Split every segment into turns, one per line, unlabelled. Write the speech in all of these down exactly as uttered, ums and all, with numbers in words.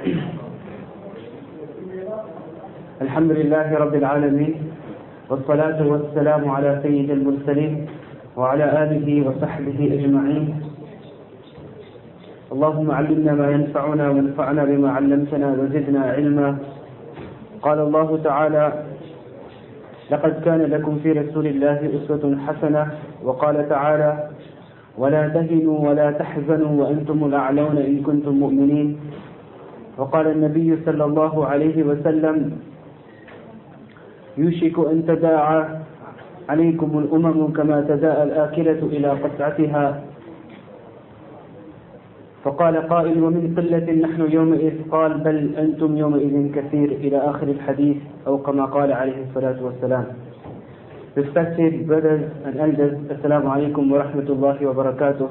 الحمد لله رب العالمين والصلاة والسلام على سيد المرسلين وعلى آله وصحبه أجمعين. اللهم علمنا ما ينفعنا وانفعنا بما علمتنا وزدنا علما. قال الله تعالى: لقد كان لكم في رسول الله أسوة حسنة. وقال تعالى: ولا تهنوا ولا تحزنوا وأنتم الأعلون إن كنتم مؤمنين. وقال النبي صلى الله عليه وسلم: يوشك أن تداعى عليكم الأمم كما تداعى الآكلة إلى قطعتها. فقال قائل: ومن قلة نحن يومئذ؟ قال: بل أنتم يومئذ كثير، إلى آخر الحديث، أو كما قال عليه الصلاة والسلام. Respected brothers and elders, Assalamu alaikum wa rahmatullahi wa barakatuh.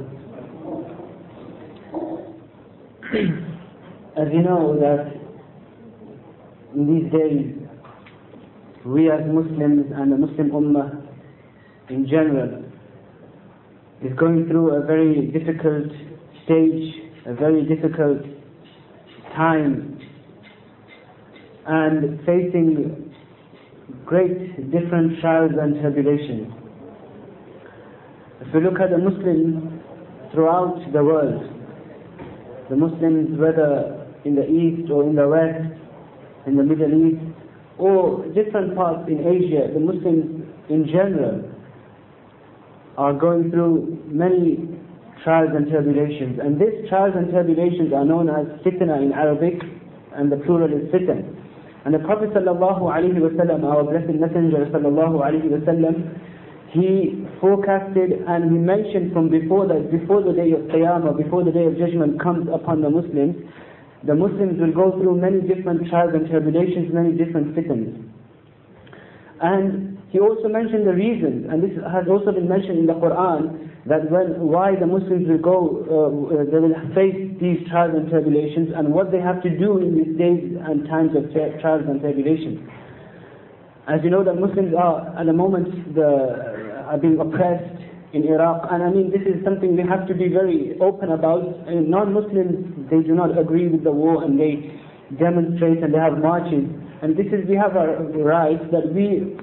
As you know that in these days we as Muslims and the Muslim Ummah in general is going through a very difficult stage, a very difficult time, and facing great different trials and tribulations. If we look at the Muslims throughout the world, the Muslims whether in the East or in the West, in the Middle East, or different parts in Asia, the Muslims in general are going through many trials and tribulations. And these trials and tribulations are known as fitna in Arabic, and the plural is fitan. And the Prophet sallallahu alaihi wasallam, our blessed Messenger sallallahu alaihi wasallam, he forecasted and he mentioned from before that before the day of Qiyamah, before the day of judgment comes upon the Muslims, the Muslims will go through many different trials and tribulations, many different fitans. And he also mentioned the reasons, and this has also been mentioned in the Quran, that when, why the Muslims will go, uh, they will face these trials and tribulations, and what they have to do in these days and times of trials and tribulations. As you know, the Muslims are, at the moment, the, are being oppressed in Iraq, and I mean, this is something we have to be very open about. And non-Muslims, they do not agree with the war, and they demonstrate and they have marches. And this is, we have a right that we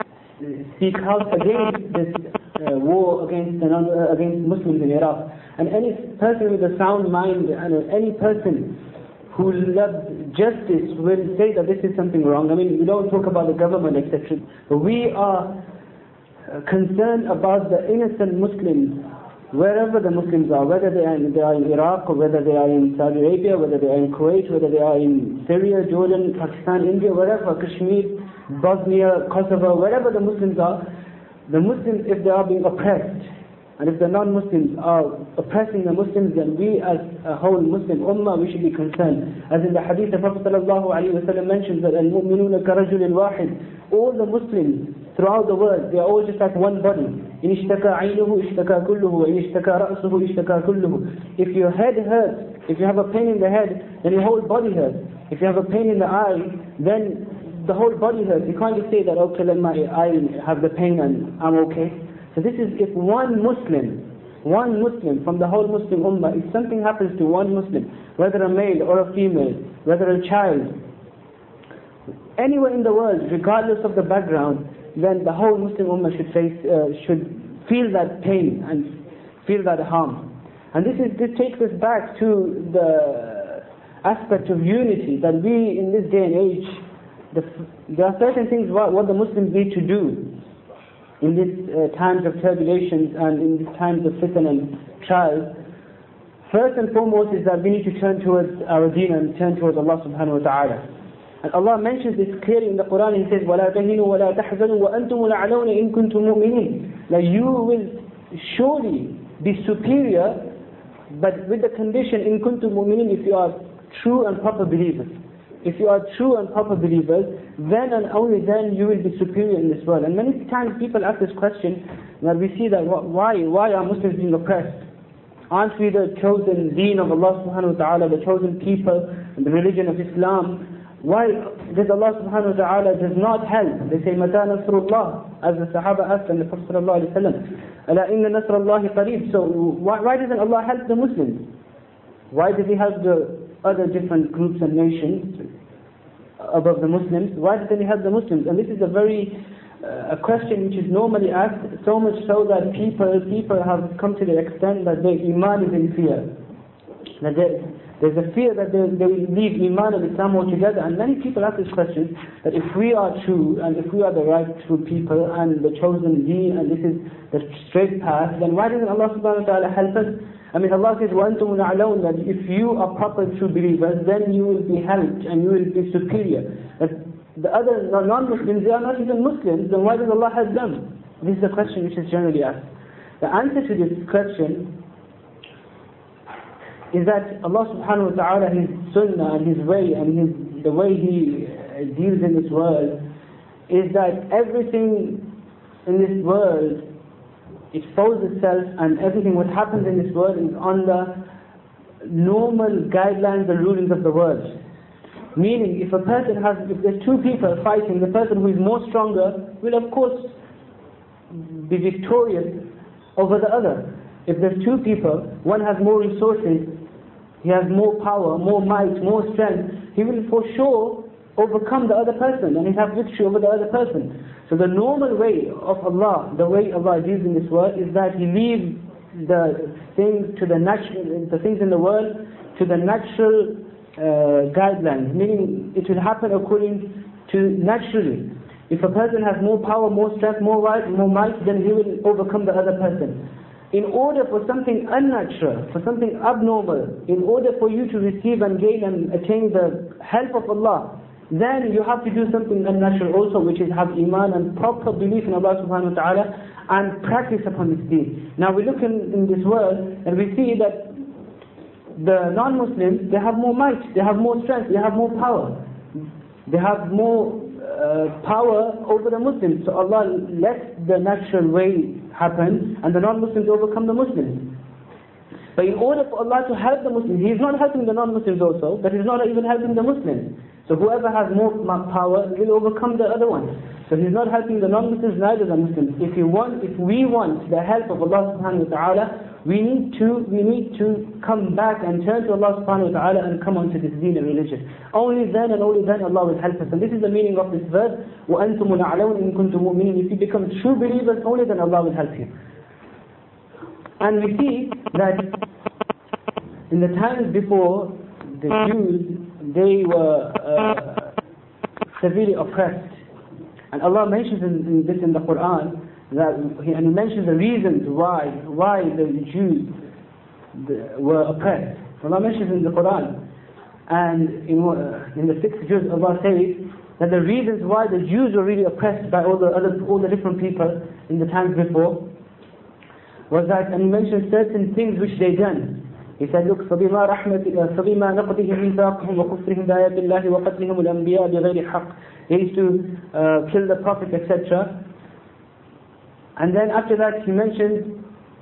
speak out against this uh, war against the non, uh, against Muslims in Iraq. And any person with a sound mind and any person who loves justice will say that this is something wrong. I mean, we don't talk about the government, et cetera. But we are concerned about the innocent Muslims, wherever the Muslims are, whether they are, in, they are in Iraq, or whether they are in Saudi Arabia, whether they are in Kuwait, whether they are in Syria, Jordan, Pakistan, India, wherever, Kashmir, Bosnia, Kosovo, wherever the Muslims are, the Muslims, if they are being oppressed, and if the non-Muslims are oppressing the Muslims, then we as a whole Muslim Ummah, we should be concerned. As in the hadith, the Prophet ﷺ mentions that al-mu'minuna karajulin wahid, all the Muslims throughout the world, they are all just like one body. In ishtaka aynuhu ishtaka kulluhu, in ishtaka ra'suhu ishtaka kulluhu. If your head hurts, if you have a pain in the head, then your whole body hurts. If you have a pain in the eye, then the whole body hurts. You can't just say that, okay, let my eye have the pain and I'm okay. So this is if one Muslim, one Muslim from the whole Muslim Ummah, if something happens to one Muslim, whether a male or a female, whether a child, anywhere in the world, regardless of the background, then the whole Muslim Ummah should face, uh, should feel that pain and feel that harm. And this is this takes us back to the aspect of unity, that we in this day and age, the, there are certain things what, what the Muslims need to do in these uh, times of tribulations and in these times of fitan and trials. First and foremost is that we need to turn towards our deen and turn towards Allah subhanahu wa ta'ala. And Allah mentions this clearly in the Quran. He says, وَلَا تَهِنُوا وَلَا تَحْزَنُوا وَأَنْتُمُ الْأَعْلَوْنَ إِن كُنتُم مُؤْمِنِينَ. That you will surely be superior, but with the condition, إِن كُنتُم مُؤْمِنِينَ, if you are true and proper believers. If you are true and proper believers, then and only then you will be superior in this world. And many times people ask this question, that we see that why, why are Muslims being oppressed? Aren't we the chosen deen of Allah subhanahu wa ta'ala, the chosen people, and the religion of Islam? Why does Allah subhanahu wa ta'ala does not help? They say, مَتَى نَصْرُ اللَّهِ, as the Sahaba asked and the Prophet sallallahu alayhi wa sallam, أَلَا إِنَّ نَصْرَ اللَّهِ قَرِيبٌ. So why, why doesn't Allah help the Muslims? Why does He help the other different groups and nations above the Muslims, why didn't he help the Muslims? And this is a very uh, a question which is normally asked, so much so that people people have come to the extent that their iman is in fear. That there, there's a fear that they, they will leave iman and Islam altogether. And many people ask this question, that if we are true and if we are the right true people and the chosen deen and this is the straight path, then why doesn't Allah subhanahu wa ta'ala help us? I mean, Allah says, وَأَنْتُمُ الْأَعْلَوْنَ, that if you are proper true believers, then you will be helped and you will be superior. That the other non-Muslims, they are not even Muslims, then why does Allah help them? This is a question which is generally asked. The answer to this question is that Allah subhanahu wa ta'ala, His sunnah and His way and His, the way He deals in this world, is that everything in this world, it folds itself, and everything what happens in this world is under normal guidelines and rulings of the world. Meaning, if a person has, if there's two people fighting, the person who is more stronger will of course be victorious over the other. If there's two people, one has more resources, he has more power, more might, more strength, he will for sure overcome the other person and he'll have victory over the other person. So the normal way of Allah, the way Allah deals in this world, is that He leaves the things to the natural, the things in the world to the natural uh, guidelines, meaning it will happen according to naturally. If a person has more power, more strength, more might, more might, then he will overcome the other person. In order for something unnatural, for something abnormal, in order for you to receive and gain and attain the help of Allah, then you have to do something unnatural also, which is have iman and proper belief in Allah subhanahu wa ta'ala and practice upon this deen. Now we look in, in this world and we see that the non-Muslims, they have more might, they have more strength, they have more power. They have more uh, power over the Muslims. So Allah lets the natural way happen and the non-Muslims overcome the Muslims. But in order for Allah to help the Muslims, He is not helping the non-Muslims also, but He's not even helping the Muslims. So whoever has more power will overcome the other one. So He's not helping the non-Muslims, neither the Muslims. If you want, if we want the help of Allah subhanahu wa ta'ala, we need to we need to come back and turn to Allah subhanahu wa ta'ala and come onto this deen and religion. Only then and only then Allah will help us. And this is the meaning of this verse, وَأَنْتُمُ الْأَعْلَوْنَ إِن كُنتُم مُؤْمِنِينَ. If you become true believers, only then Allah will help you. And we see that in the times before, the Jews, they were uh, severely oppressed. And Allah mentions in, in this in the Quran, that he, and He mentions the reasons why why the Jews the, were oppressed. Allah mentions in the Quran. And in, uh, in the sixth juz, Allah says that the reasons why the Jews were really oppressed by all the other, all the different people in the times before was that, and He mentioned certain things which they done. He said, look, فَبِمَا رَحْمَةِ فَبِمَا نَقْضِهِمْ مِيثَاقَهُمْ وَكُفْرِهِمْ بِآيَاتِ اللَّهِ وَقَتْلِهِمُ الْأَنْبِيَاءَ بِغَيْرِ حَقٍّ. They used to uh, kill the Prophet, et cetera. And then after that, He mentioned,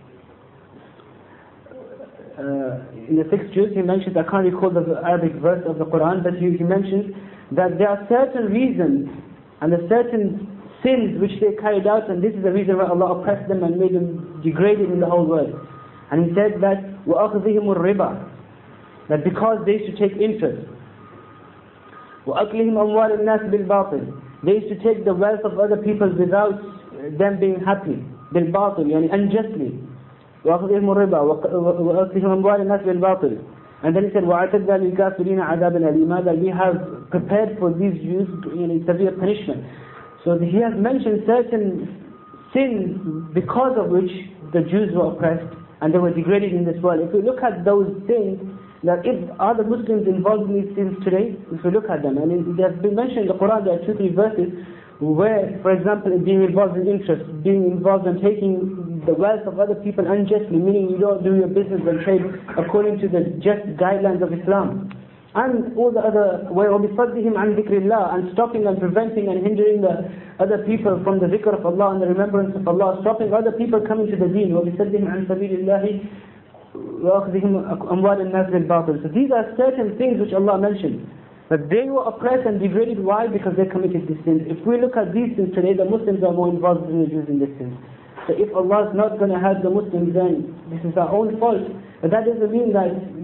uh, in the sixth juz, He mentioned, I can't recall the Arabic verse of the Quran, but He, he mentioned that there are certain reasons and there are certain sins which they carried out, and this is the reason why Allah oppressed them and made them degraded in the whole world. And He said that وَأَخْذِهِمُ الرِّبَى, that because they used to take interest, وَأَكْلِهِمْ أَمْوَالِ النَّاسِ بِالْبَاطِلِ, they used to take the wealth of other people without them being happy, بِالْبَاطِلِ, yani unjustly. وَأَخْذِهِمُ الرِّبَى وَأَكْلِهِمْ أَمْوَالِ النَّاسِ بِالْبَاطِلِ. And then He said وَأَعْتَدْنَا لِلْكَافِرِينَ عَذَابًا أَلِيمًا, that we have prepared for these Jews in severe punishment. So He has mentioned certain sins because of which the Jews were oppressed and they were degraded in this world. If we look at those things, that if are the Muslims involved in these things today, if we look at them, and they have been mentioned in the Quran, there are two, three verses where, for example, being involved in interest, being involved in taking the wealth of other people unjustly, meaning you don't do your business and trade according to the just guidelines of Islam. And all the other way, وَبِصَدِّهِمْ عَنْ ذِكْرِ اللَّهِ, and stopping and preventing and hindering the other people from the dhikr of Allah and the remembrance of Allah, stopping other people coming to the deen, وَبِصَدِّهِمْ عَنْ سَبِيلِ اللَّهِ وَأَخْذِهِمْ أَمْوَالِ النَّاسِ بِالْبَاطِلِ. So these are certain things which Allah mentioned. But they were oppressed and degraded. Why? Because they committed these sins. If we look at these sins today, the Muslims are more involved than the Jews in these sins. So if Allah is not going to help the Muslims, then this is our own fault. But that doesn't mean that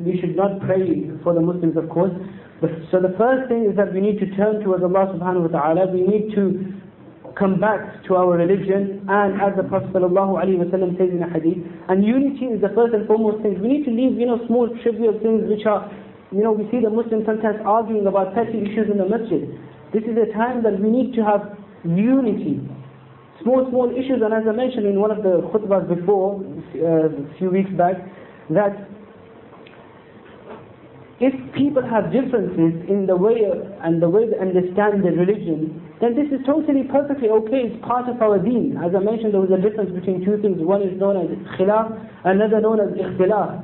we should not pray for the Muslims, of course. But, so the first thing is that we need to turn towards Allah subhanahu wa ta'ala. We need to come back to our religion, and as the Prophet sallallahu alaihi wasallam says in a hadith, and unity is the first and foremost thing. We need to leave, you know, small trivial things which are, you know, we see the Muslims sometimes arguing about petty issues in the masjid. This is a time that we need to have unity. Small, small issues, and as I mentioned in one of the khutbahs before, uh, a few weeks back, that if people have differences in the way and the way they understand their religion, then this is totally perfectly okay. It's part of our deen. As I mentioned, there was a difference between two things. One is known as khilaf, another known as ikhtilaf.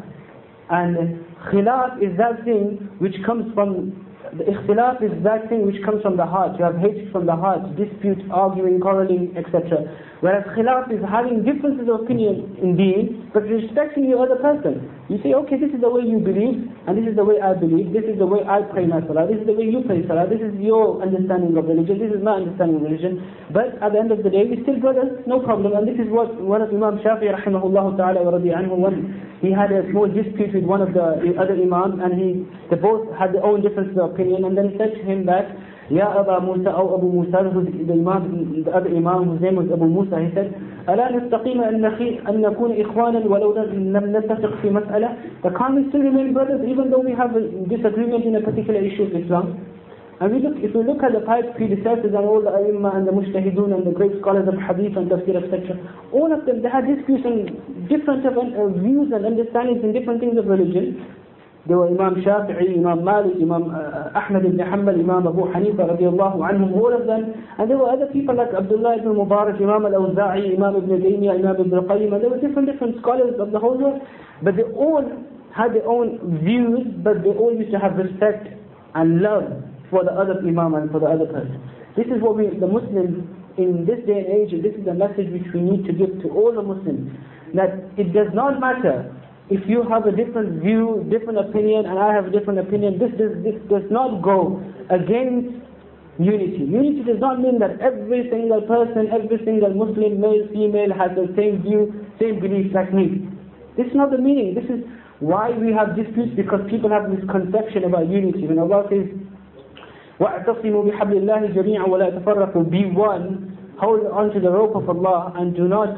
And khilaf is that thing which comes from, the ikhtilaf is that thing which comes from the heart. You have hatred from the heart, dispute, arguing, quarreling, et cetera. Whereas khilaf is having differences of opinion in deen, but respecting your other person. You say, okay, this is the way you believe, and this is the way I believe, this is the way I pray my salah, this is the way you pray salah, this is your understanding of religion, this is my understanding of religion. But at the end of the day, we're still brothers, no problem. And this is what one of Imam Shafi'i rahimahullah ta'ala wa radi anhu, when he had a small dispute with one of the other imams, and he, they both had their own differences of opinion, and then he said to him that, Ya Aba Musa, or Abu Musa, who's the imam, the other imam, whose name was Abu Musa, he said, ألا نستقيم أن نكون إخوانا ولو لم نتفق في مسألة? But can't we still remain brothers even though we have a disagreement in a particular issue of Islam? And we look, if we look at the pious predecessors and all the Aimma and the Mujtahidun and the great scholars of Hadith and Tafsir, et cetera, all of them, they had disputes and different uh, views and understandings in different things of religion. There were Imam Shafi'i, Imam Malik, Imam uh, Ahmad ibn Hanbal, Imam Abu Hanifa radiallahu anhum, all of them. And there were other people like Abdullah ibn Mubarak, Imam al-Awza'i, Imam ibn Taymiyyah, Imam ibn Qayyim, and there were different different scholars of the whole world. But they all had their own views, but they all used to have respect and love for the other Imam and for the other person. This is what we, the Muslims, in this day and age, this is the message which we need to give to all the Muslims, that it does not matter if you have a different view, different opinion, and I have a different opinion. This does, this does not go against unity. Unity does not mean that every single person, every single Muslim, male, female, has the same view, same beliefs like me. This is not the meaning. This is why we have disputes, because people have misconception about unity. When Allah says, وَاعْتَصِمُوا بِحَبْلِ اللَّهِ جَمِيعًا وَلَا تَفَرَّقُوا, be one, hold on to the rope of Allah and do not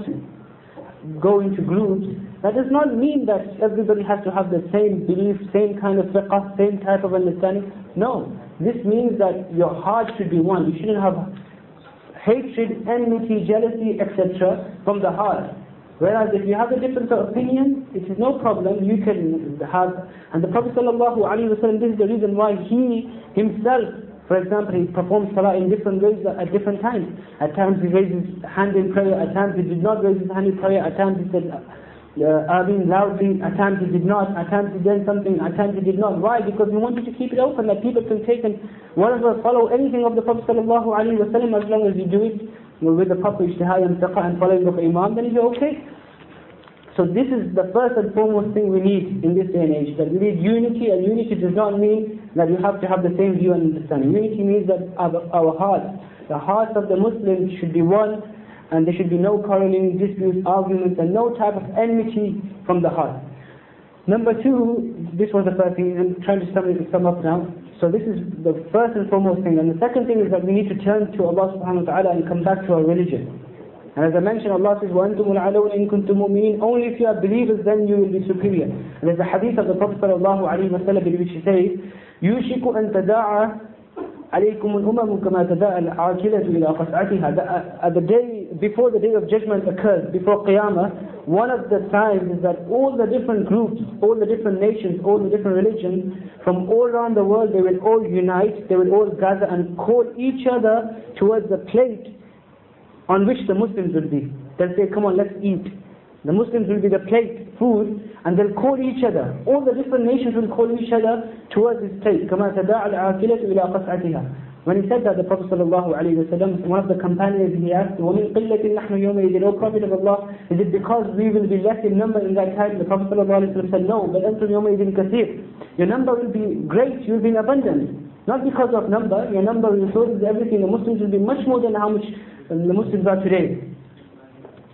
go into groups. That does not mean that everybody has to have the same belief, same kind of fiqh, same type of understanding. No, this means that your heart should be one. You shouldn't have hatred, enmity, jealousy, et cetera from the heart. Whereas if you have a difference of opinion, it is no problem. You can have, and the Prophet sallallahu alaihi wasallam, this is the reason why he himself, for example, he performed salah in different ways at different times. At times he raised his hand in prayer, at times he did not raise his hand in prayer, at times he said uh, Ameen loudly, at times he did not, at times he did something, at times he did not. Why? Because we wanted to keep it open, that people can take and whatever, follow anything of the Prophet sallallahu alaihi wasallam, as long as you do it with the proper ijtihad and taqwa and following of Imam, then you're okay. So this is the first and foremost thing we need in this day and age, that we need unity, and unity does not mean that you have to have the same view and understanding. Unity means that our, our hearts, the hearts of the Muslims should be one, and there should be no quarreling, disputes, arguments, and no type of enmity from the heart. Number two, this was the first thing, and I'm trying to sum, it, sum up now. So this is the first and foremost thing. And the second thing is that we need to turn to Allah subhanahu wa ta'ala and come back to our religion. And as I mentioned, Allah says, وَأَنْتُمُ الْعَلَوْنَ إِن كُنْتُم مُؤْمِنِينَ. Only if you are believers, then you will be superior. And there's a hadith of the Prophet sallallahu alaihi wasallam in which he says, يُوشِكُ أَن تَدَاعَ عَلَيْكُمُ الْأُمَمُ كَمَا تَدَاعَ الْعَاكِلَةُ إِلَى قَصْعَتِهَا. At the day, before the day of judgment occurs, before Qiyamah, one of the signs is that all the different groups, all the different nations, all the different religions, from all around the world, they will all unite, they will all gather and call each other towards the plate on which the Muslims will be. They'll say, come on, let's eat. The Muslims will be the plate, food, and they'll call each other. All the different nations will call each other towards this plate. كَمَا تَدَاعَ الْعَاكِلَةُ إِلَىٰ قَصْعَتِهَا. When he said that, the Prophet sallallahu alaihi wasallam, one of the companions, he asked, وَمِنْ قِلَّةٍ نَحْنُ يَوْمَئِذٍ, O Prophet of Allah, is it because we will be less in number in that time? The Prophet sallallahu alaihi wasallam said, no, but أَنْتُمْ يَوْمَئِذٍ كَثِيرٌ. Your number will be great, you'll be in abundance. Not because of number, your number, resources, everything. The Muslims will be much more than how much the Muslims are today.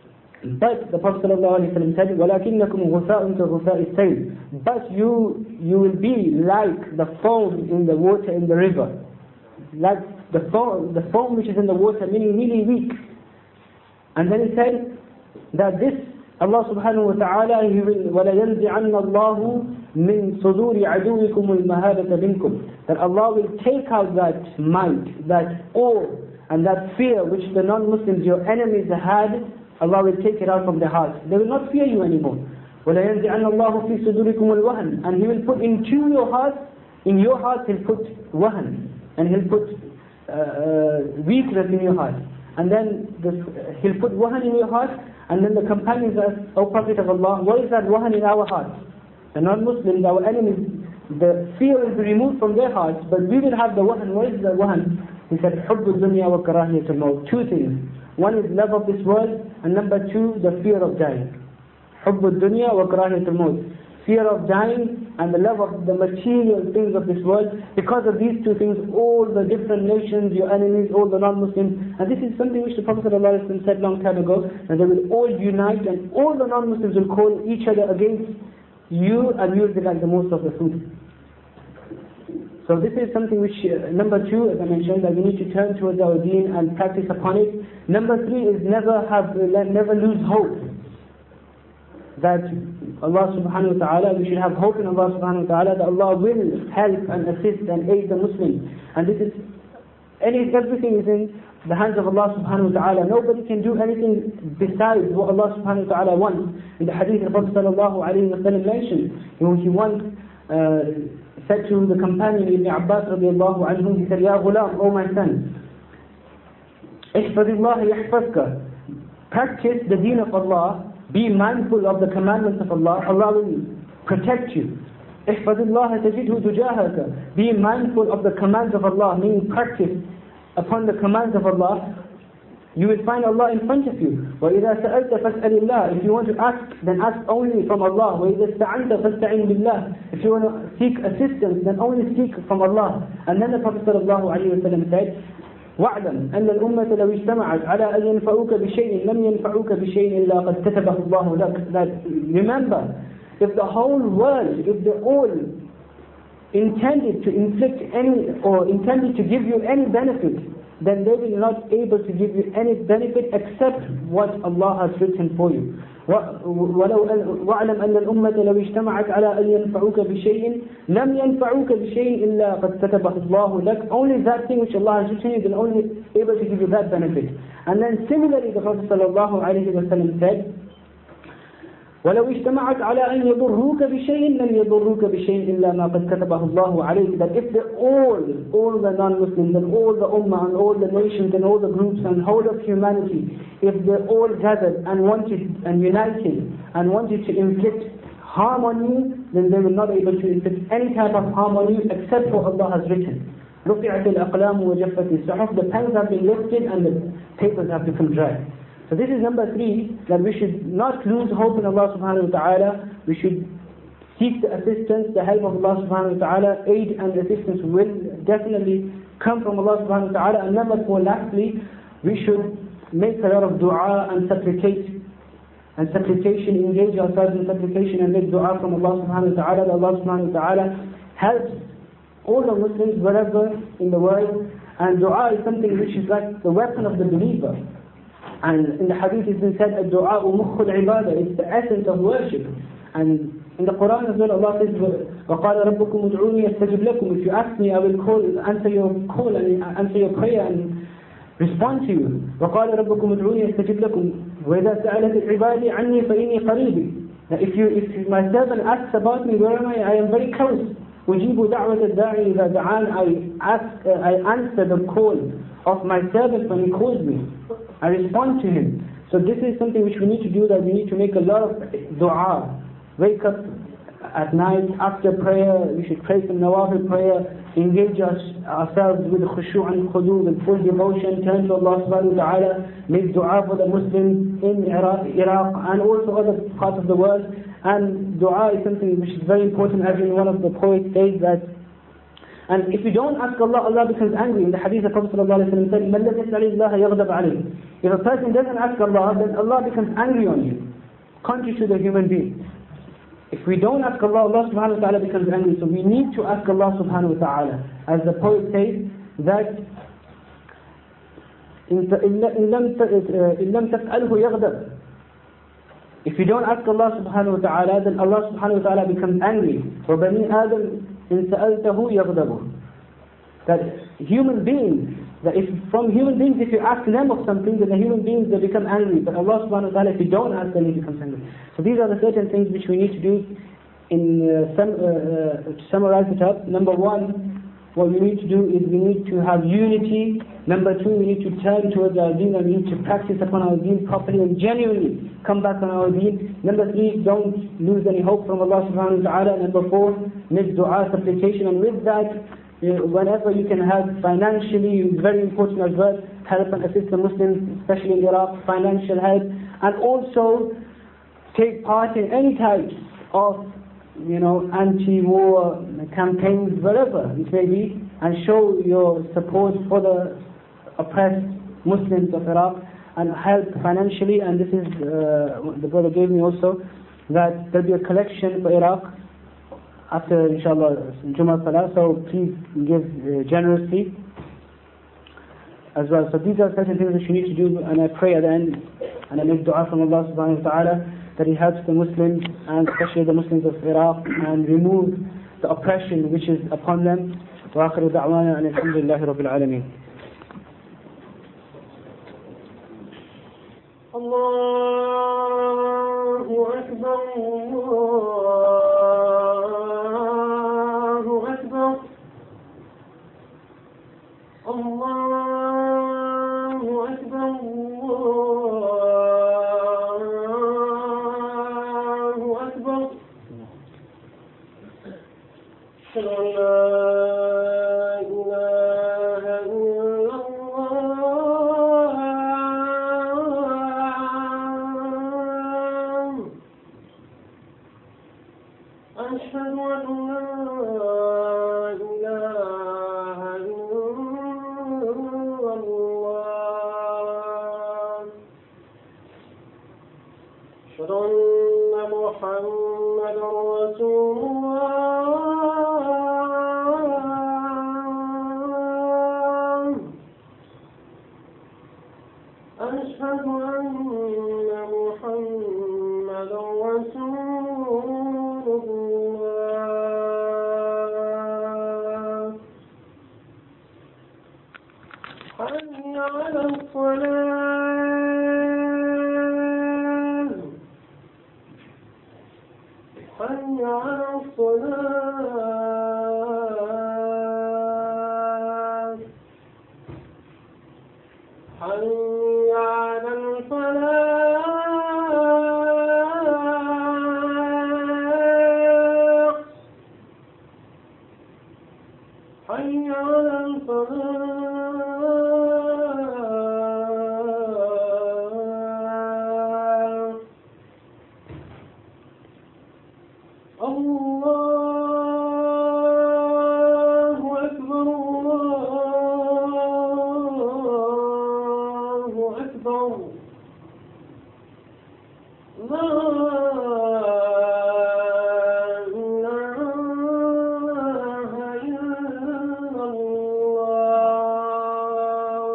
But the Prophet ﷺ said, وَلَكِنَّكُمْ غُثَاءٌ كَغُثَاءِ السَّيْلِ. But you, you will be like the foam in the water in the river. Like the foam, the foam which is in the water, meaning really weak. And then he said that this, Allah subhanahu wa ta'ala, He will, وَلَيَنْزِعَنَّ اللَّهُ مِنْ صُدُورِ عَدُوِّكُمُ الْمَهَابَةَ مِنْكُمْ. That Allah will take out that might, that awe, and that fear which the non-Muslims, your enemies had. Allah will take it out from their hearts. They will not fear you anymore. وَلَيَنْزِعَنَّ اللَّهُ فِي صُدُورِكُمُ الْوَهْنِ. And He will put into your heart, in your heart He'll put wahan. And He'll put uh, uh, weakness in your heart. And then this, He'll put wahan in your heart. And then the companions ask, O Prophet of Allah, what is that wahan in our hearts? The non-Muslims, our enemies, the fear will be removed from their hearts, but we will have the wahan. What is the wahan? He said, حُبُّ الدُّنْيَا وَكَرَاهِيَةُ الْمَوْتِ. Two things. One is love of this world, and number two, the fear of dying. حُبُّ الدُّنْيَا وَكَرَاهِيَةُ الْمَوْتِ. Fear of dying and the love of the material things of this world. Because of these two things, all the different nations, your enemies, all the non-Muslims, and this is something which the Prophet ﷺ said long time ago, that they will all unite and all the non-Muslims will call each other against you, and you will be like the most of the food. So this is something which, uh, number two, as I mentioned, that we need to turn towards our deen and practice upon it. Number three is never have, uh, never lose hope. That Allah subhanahu wa ta'ala, we should have hope in Allah subhanahu wa ta'ala, that Allah will help and assist and aid the Muslims. And this is, any, everything is in the hands of Allah subhanahu wa ta'ala. Nobody can do anything besides what Allah subhanahu wa ta'ala wants. In the hadith, the Prophet sallallahu alayhi wa sallam mentioned, when he once uh, said to the companion Ibn Abbas radiallahu anhu, he said, Ya ghulam, O my son, احفظ الله يحفظك. Practice the deen of Allah, be mindful of the commandments of Allah, Allah will protect you. احفظ الله تجده تجاهك. Be mindful of the commands of Allah, meaning practice upon the commands of Allah. You will find Allah in front of you. وَإِذَا سَأَلْتَ فَاسْأَلِ اللَّهِ. If you want to ask, then ask only from Allah. وَإِذَا اسْتَعَنْتَ فَاسْتَعِنْ بِاللَّهِ. If you want to seek assistance, then only seek from Allah. And then the Prophet ﷺ said, وَاعْلَمْ أَنَّ الْأُمَّةَ لَوْ اجْتَمَعَتْ عَلَىٰ أَنْ يَنْفَعُوكَ بِشَيْءٍ لَمْ يَنْفَعُوكَ بِشَيْءٍ إِلَّا قَدْ كَتَبَهُ اللَّهُ لَكَ. That, remember, if the whole world, if they all intended to inflict any, or intended to give you any benefit, then they will not able to give you any benefit except what Allah has written for you. وَاعْلَمْ أَنَّ الْأُمَّةَ لَوْ اجْتَمَعَتْ عَلَىٰ أَنْ يَنْفَعُوكَ بِشَيْءٍ لَمْ يَنْفَعُوكَ بِشَيْءٍ إِلَّا قَدْ كَتَبَهُ اللَّهُ لَكَ. Only that thing which Allah has written you, they're only able to give you that benefit. And then similarly, the Prophet ﷺ said, وَلَوْ اجْتَمَعَتْ عَلَىٰ أَنْ يَضُرُّوكَ بِشَيْءٍ لَمْ يَضُرُّوكَ بِشَيْءٍ إِلَّا مَا قَدْ كَتَبَهُ اللَّهُ عَلَيْكَ. That if they all, all the non-Muslims and all the ummah and all the nations and all the groups and whole of humanity, if they all gathered and wanted and united and wanted to inflict harm on you, then they will not be able to inflict any type of harm on you except what Allah has written. رُفِعَتِ الْأَقْلَامُ وَجَفَّتِ الصُّحُفُ. The pens have been lifted and the papers have become dry. So this is number three, that we should not lose hope in Allah subhanahu wa ta'ala. We should seek the assistance, the help of Allah subhanahu wa ta'ala. Aid and assistance will definitely come from Allah subhanahu wa ta'ala. And number four, lastly, we should make a lot of dua and supplicate. And supplication, engage ourselves in supplication and make dua from Allah subhanahu wa ta'ala. That Allah subhanahu wa ta'ala helps all the Muslims wherever in the world. And dua is something which is like the weapon of the believer. And in the hadith it has been said, الدعاء مخ العبادة. It's the essence of worship. And in the Quran as well, Allah says, وَقَالَ رَبُّكُمُ ادْعُونِي أَسْتَجِبْ لَكُمْ. If you ask me, I will call, answer your call and answer your prayer and respond to you. وَقَالَ رَبُّكُمُ ادْعُونِي أَسْتَجِبْ لَكُمْ وَإِذَا سَأَلَتِ عِبَادِي عَنِّي فَإِنِّي قَرِيبٌ. Now if you, if my servant asks about me, where am I? I am very close. أُجِيبُ دَعْوَةَ الدَّاعِي إِذَا دَعَانِ. I ask, uh, I answer the call of my servant when he calls me. I respond to him. So this is something which we need to do, that we need to make a lot of dua. Wake up at night, after prayer, we should pray some nawafil prayer, engage us, ourselves with khushu' and khudu, with full devotion, turn to Allah subhanahu wa ta'ala, make dua for the Muslims in Iraq, Iraq and also other parts of the world. And dua is something which is very important. As in one of the poets says that And if you don't ask Allah, Allah becomes angry. In the hadith, the Prophet ﷺ said, مَنْ لَمْ يَسْأَلِ اللَّهَ يَغْضَبْ عَلَيْهِ. If a person doesn't ask Allah, then Allah becomes angry on you, contrary to the human being. If we don't ask Allah, Allah subhanahu wa ta'ala becomes angry. So we need to ask Allah subhanahu wa ta'ala. As the poet says, that إِن لَمْ تَفْعَلْهُ يَغْضَبْ. If you don't ask Allah subhanahu wa ta'ala, then Allah subhanahu wa ta'ala becomes angry. وَبَنِي آدَمْ إِن سَأَلْتَهُ يَغْضَبُ. That human beings, that if from human beings, if you ask them of something, then the human beings, they become angry. But Allah subhanahu wa ta'ala, if you don't ask them, He becomes angry. So these are the certain things which we need to do. In uh, some, uh, uh, to summarize it up, number one, what we need to do is we need to have unity. Number two, we need to turn towards our deen, and we need to practice upon our deen properly and genuinely come back on our deen. Number three, don't lose any hope from Allah subhanahu wa ta'ala. Number four, make dua, supplication, and with that, you know, whenever you can help financially, it's very important as well, help and assist the Muslims, especially in Iraq, financial help, and also take part in any types of, you know, anti-war campaigns, wherever it may be, and show your support for the oppressed Muslims of Iraq, and help financially. And this is, uh, the brother gave me also, that there'll be a collection for Iraq after, inshallah, Jummah Salah, so please give uh, generously as well. So these are certain things that you need to do, and I pray at the end, and I make dua from Allah subhanahu wa ta'ala, that He helps the Muslims, and especially the Muslims of Iraq, and remove the oppression which is upon them. Wa akhiru da'wana and alhamdulillahi rabbil alameen. Allahu Akbar, Allahu Akbar, Allahu Akbar, Allahu Akbar. أشهد أن لا إله إلا الله. أشهد أن لا إله إلا الله. أشهد أن محمدا رسول الله. أشهد أن محمدا رسول الله. حي على الصلاة. حي على الصلاة. حي على الفلاح. حي على الفلاح. الله أكبر، الله أكبر. لا إله إلا الله.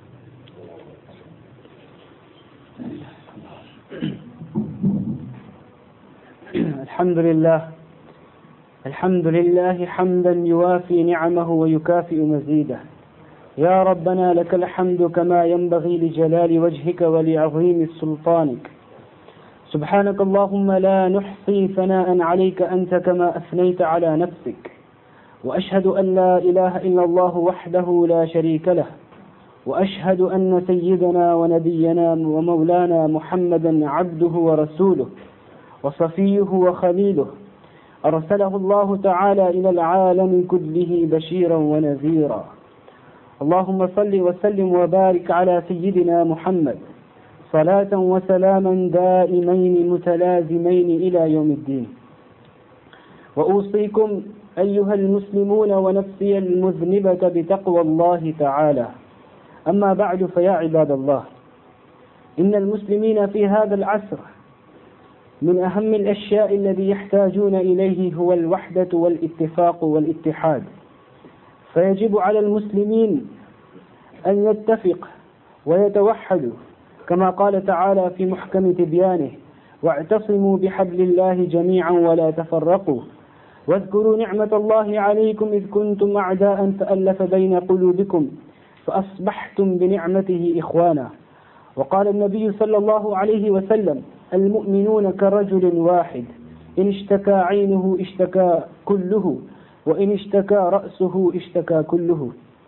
الحمد لله، الحمد لله حمدا يوافي نعمه ويكافئ مزيده. يا ربنا لك الحمد كما ينبغي لجلال وجهك ولعظيم سلطانك. سبحانك اللهم لا نحصي ثناء عليك أنت كما أثنيت على نفسك. وأشهد أن لا إله إلا الله وحده لا شريك له. وأشهد أن سيدنا ونبينا ومولانا محمدا عبده ورسوله وصفيه وخليله، أرسله الله تعالى إلى العالم كله بشيرا ونذيرا. اللهم صل وسلم وبارك على سيدنا محمد صلاة وسلاما دائمين متلازمين إلى يوم الدين. وأوصيكم
أيها المسلمون ونفسي المذنبة بتقوى الله تعالى. أما بعد، فيا عباد الله، إن المسلمين في هذا العصر من أهم الأشياء الذي يحتاجون إليه هو الوحدة والاتفاق والاتحاد، فيجب على المسلمين أن يتفق ويتوحدوا كما قال تعالى في محكم تبيانه: واعتصموا بحبل الله جميعا ولا تفرقوا واذكروا نعمة الله عليكم إذ كنتم أعداء فألف بين قلوبكم فأصبحتم بنعمته إخوانا. وقال النبي صلى الله عليه وسلم: المؤمنون كرجل واحد، إن اشتكى عينه اشتكى كله، وإن اشتكى رأسه اشتكى كله.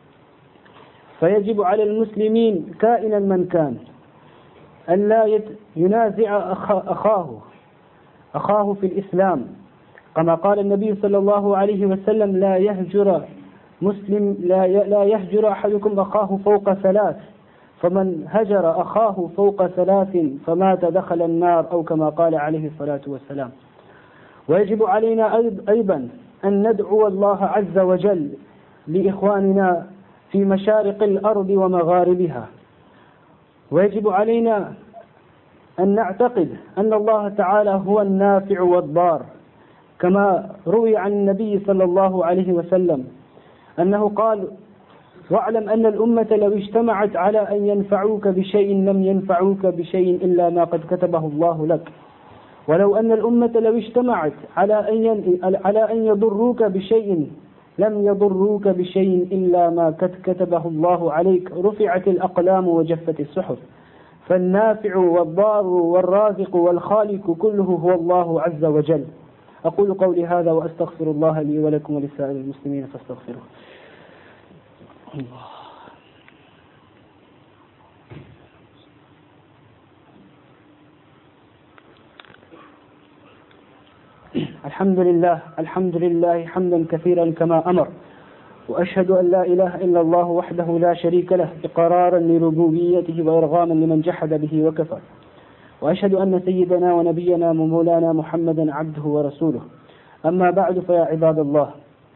فيجب على المسلمين كائنا من كان أن لا ينازع أخاه أخاه في الإسلام، كما قال النبي صلى الله عليه وسلم: لا يهجر مسلم لا لا يهجر أحدكم أخاه فوق ثلاث، فمن هجر أخاه فوق ثلاث فمات دخل النار، أو كما قال عليه الصلاة والسلام. ويجب علينا أيضا أن ندعو الله عز وجل لإخواننا في مشارق الأرض ومغاربها، ويجب علينا أن نعتقد أن الله تعالى هو النافع والضار، كما روي عن النبي صلى الله عليه وسلم أنه قال: واعلم أن الأمة لو اجتمعت على أن ينفعوك بشيء لم ينفعوك بشيء إلا ما قد كتبه الله لك، ولو أن الأمة لو اجتمعت على أن على أن يضروك بشيء لم يضروك بشيء إلا ما قد كتبه الله عليك، رفعت الأقلام وجفت الصحف. فالنافع والضار والرازق والخالق كله هو الله عز وجل. أقول قولي هذا وأستغفر الله لي ولكم ولسائر المسلمين فاستغفروه. الله. الحمد لله الحمد لله حمدا كثيرا كما أمر، وأشهد أن لا إله إلا الله وحده لا شريك له إقرارا لربوبيته وإرغاما لمن جحد به وكفر، وأشهد أن سيدنا ونبينا ومولانا محمدا عبده ورسوله. أما بعد، فيا عباد الله،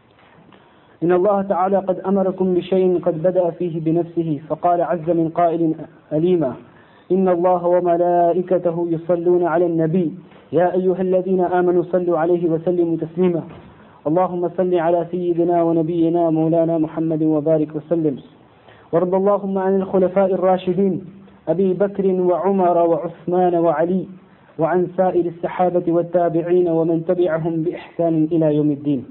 إن الله تعالى قد أمركم بشيء قد بدأ فيه بنفسه، فقال عز من قائل أليما: إن الله وملائكته يصلون على النبي يا أيها الذين آمنوا صلوا عليه وسلموا تسليما. اللهم صل على سيدنا ونبينا مولانا محمد وبارك وسلم. وارض اللهم عن الخلفاء الراشدين أبي بكر وعمر وعثمان وعلي، وعن سائر الصحابة والتابعين ومن تبعهم بإحسان إلى يوم الدين.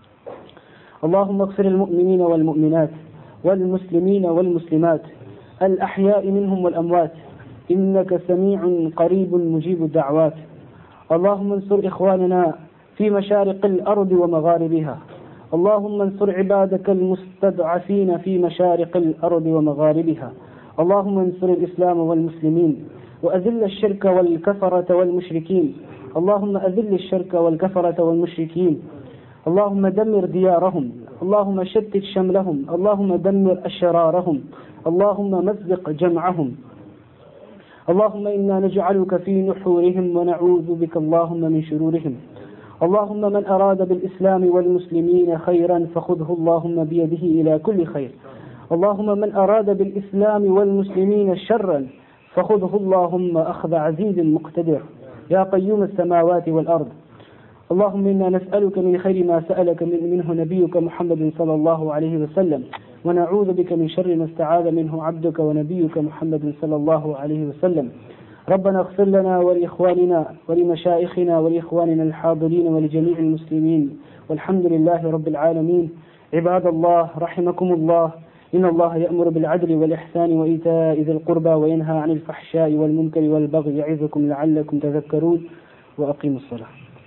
اللهم اغفر المؤمنين والمؤمنات والمسلمين والمسلمات الأحياء منهم والأموات، إنك سميع قريب مجيب الدعوات. اللهم انصر إخواننا في مشارق الأرض ومغاربها. اللهم انصر عبادك المستضعفين في مشارق الأرض ومغاربها. اللهم انصر الإسلام والمسلمين، وأذل الشرك والكفرة والمشركين. اللهم أذل الشرك والكفرة والمشركين. اللهم دمر ديارهم، اللهم شتت شملهم، اللهم دمر أشرارهم، اللهم مزق جمعهم. اللهم إنا نجعلك في نحورهم ونعوذ بك اللهم من شرورهم. اللهم من أراد بالإسلام والمسلمين خيرا فخذه اللهم بيده إلى كل خير. اللهم من أراد بالإسلام والمسلمين شرا فخذه اللهم أخذ عزيز مقتدر، يا قيوم السماوات والأرض. اللهم إنا نسألك من خير ما سألك منه نبيك محمد صلى الله عليه وسلم، ونعوذ بك من شر ما استعاذ منه عبدك ونبيك محمد صلى الله عليه وسلم. ربنا اغفر لنا ولإخواننا ولمشايخنا ولإخواننا الحاضرين ولجميع المسلمين، والحمد لله رب العالمين. عباد الله رحمكم الله، إن الله يأمر بالعدل والإحسان وإيتاء ذي القربى وينهى عن الفحشاء والمنكر والبغي يعظكم لعلكم تذكرون، وأقيموا الصلاة.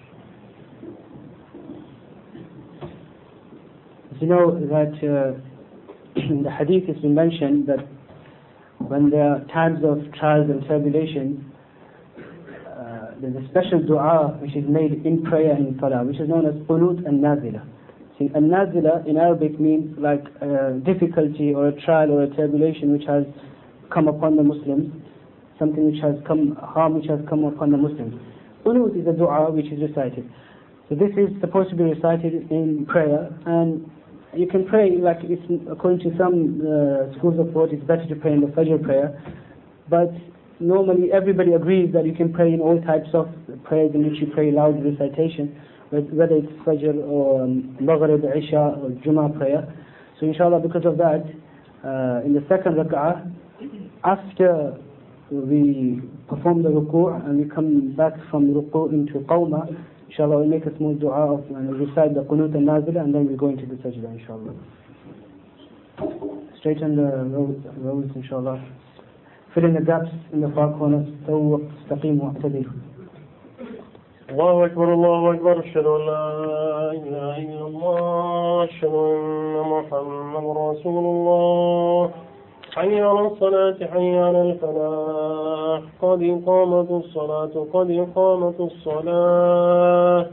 You know that uh, in the hadith has been mentioned that when there are times of trials and tribulation, uh, there's a special dua which is made in prayer and in salah, which is known as qunut and nazila. See, and nazila in Arabic means like a difficulty or a trial or a tribulation which has come upon the Muslims, something which has come, harm which has come upon the Muslims. Qunut is a dua which is recited. So this is supposed to be recited in prayer, and you can pray like it's, according to some uh, schools of thought, it's better to pray in the Fajr prayer, but normally everybody agrees that you can pray in all types of prayers in which you pray loud recitation, whether it's Fajr or um, Maghrib, Isha or Jummah prayer. So inshallah, because of that, uh, in the second rak'ah, after we perform the ruku' and we come back from ruku' into qawma, inshallah we'll make a small dua of, and we'll recite the qunut and nazila, and then we'll go into the sajda, inshallah. Straighten the rows, rows inshallah. Fill in the gaps in the far corners. Tawwaq, istaqim, wa'tadil.
الله أكبر الله أكبر أشهد أن لا إله إلا الله أشهد أن محمد رسول الله حي على الصلاة حي على الفلاح قد قامت الصلاة قد قامت الصلاة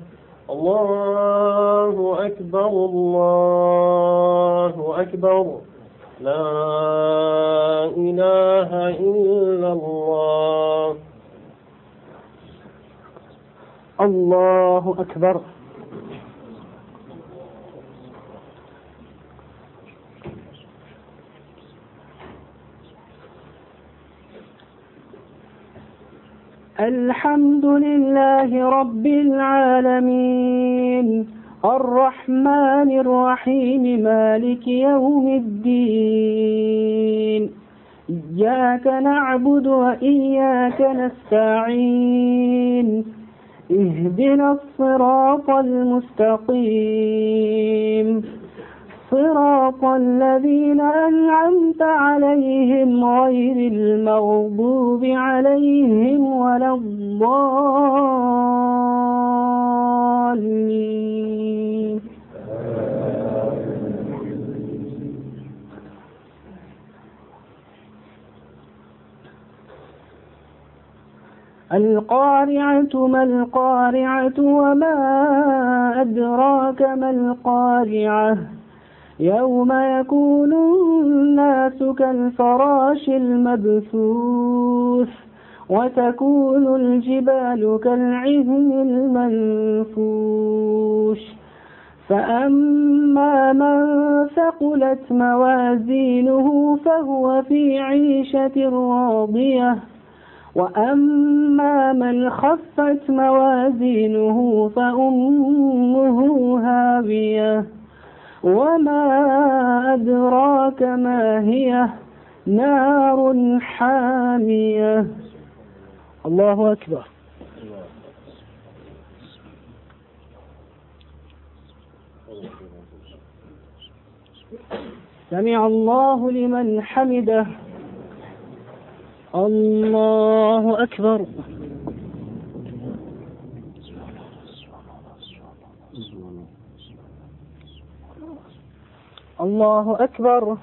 الله أكبر الله أكبر لا إله إلا الله
الله أكبر. الحمد لله رب العالمين الرحمن الرحيم مالك يوم الدين إياك نعبد وإياك نستعين اهدنا الصراط المستقيم صراط الذين أنعمت عليهم غير المغضوب عليهم ولا الضالين. القارعة ما القارعة وما أدراك ما القارعة يوم يكون الناس كالفراش المبثوث وتكون الجبال كالعهن المنفوش فأما من ثقلت موازينه فهو في عيشة راضية وأما من خفت موازينه فأمه هاوية وما أدراك ما هي نار حامية. الله أكبر. سمع الله لمن حمده. الله أكبر. الله أكبر.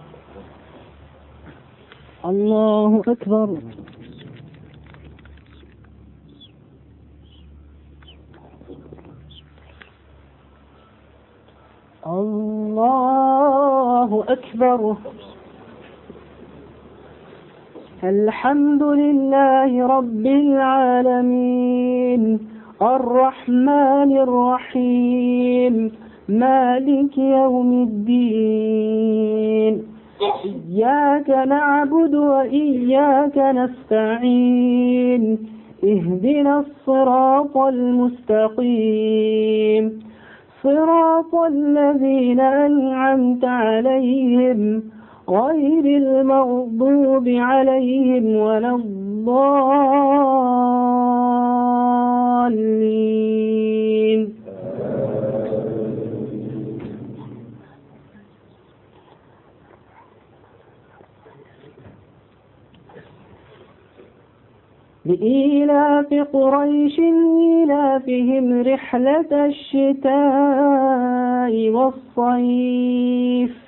الله أكبر. الله أكبر. الحمد لله رب العالمين الرحمن الرحيم مالك يوم الدين إياك نعبد وإياك نستعين اهدنا الصراط المستقيم صراط الذين أنعمت عليهم غير المغضوب عليهم ولا الضالين. لإيلاف قريش إيلافهم رحلة الشتاء والصيف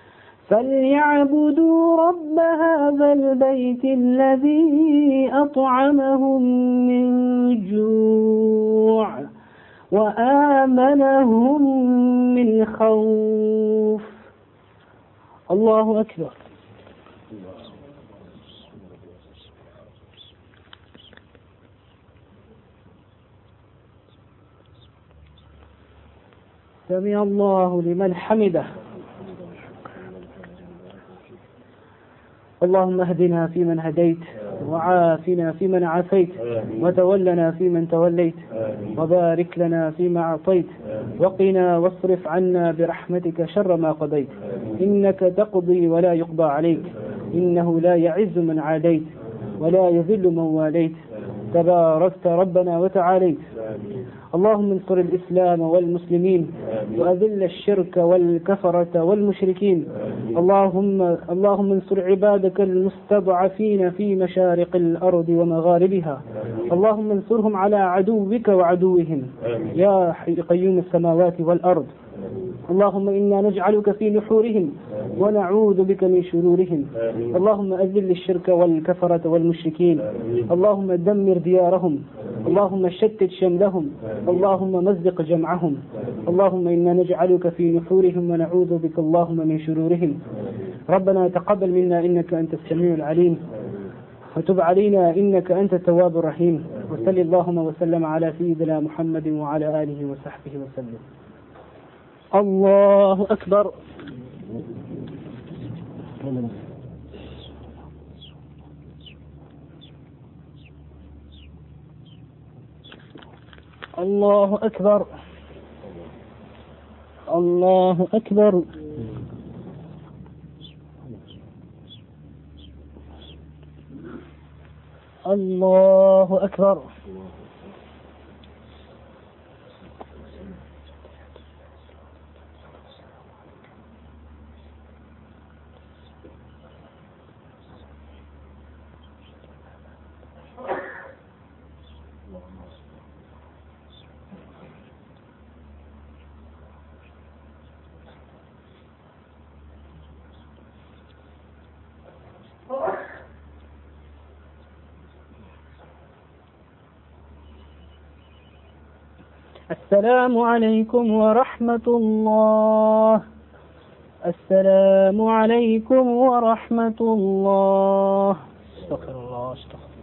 فليعبدوا رب هذا البيت الذي أطعمهم من جوع وآمنهم من خوف. الله أكبر. سمع الله لمن حمده. اللهم اهدنا فيمن هديت، وعافنا فيمن عافيت، وتولنا فيمن توليت، وبارك لنا فيما أعطيت، وقنا واصرف عنا برحمتك شر ما قضيت، إنك تقضي ولا يقضى عليك، إنه لا يعز من عاديت ولا يذل من واليت، تباركت ربنا وتعاليت. اللهم انصر الإسلام والمسلمين، وأذل الشرك والكفرة والمشركين. اللهم اللهم انصر عبادك المستضعفين في مشارق الأرض ومغاربها. اللهم انصرهم على عدوك وعدوهم يا حي قيوم السماوات والأرض. اللهم إنا نجعلك في نحورهم ونعوذ بك من شرورهم. اللهم أذل الشرك والكفرة والمشركين. اللهم دمر ديارهم. اللهم شتت شملهم. اللهم مزق جمعهم. اللهم إنا نجعلك في نحورهم ونعوذ بك اللهم من شرورهم. ربنا تقبل منا إنك أنت السميع العليم، وتب علينا إنك أنت التواب الرحيم. وصل اللهم وسلم على سيدنا محمد وعلى آله وصحبه وسلم. الله أكبر. الله أكبر. الله أكبر. الله أكبر. السلام عليكم ورحمة الله. السلام عليكم ورحمة الله. استغفر الله استغفر